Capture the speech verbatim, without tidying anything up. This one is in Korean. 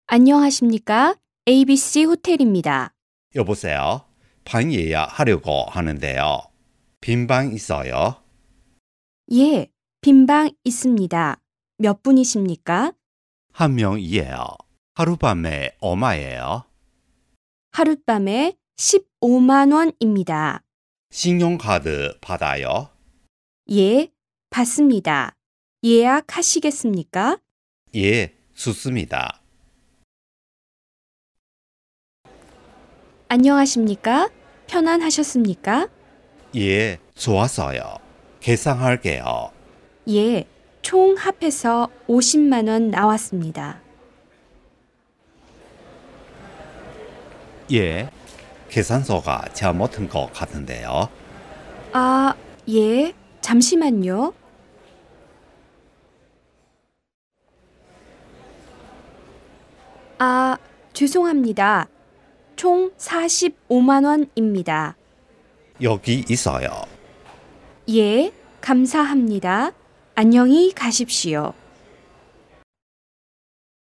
안녕하십니까? 에이비씨 호텔입니다. 여보세요. 방 예약하려고 하는데요. 빈 방 있어요? 예, 빈방 있습니다. 몇 분이십니까? 한 명이에요. 하룻밤에 얼마예요? 하룻밤에 십오만 원입니다. 신용카드 받아요? 예, 받습니다. 예약하시겠습니까? 예, 좋습니다. 안녕하십니까? 편안하셨습니까? 예, 좋았어요. 계산할게요. 예, 총 합해서 오십만 원 나왔습니다. 예, 계산서가 잘못된 것 같은데요. 아, 예, 잠시만요. 아, 죄송합니다. 총 사십오만 원입니다. 여기 있어요. 예, 감사합니다. 안녕히 가십시오.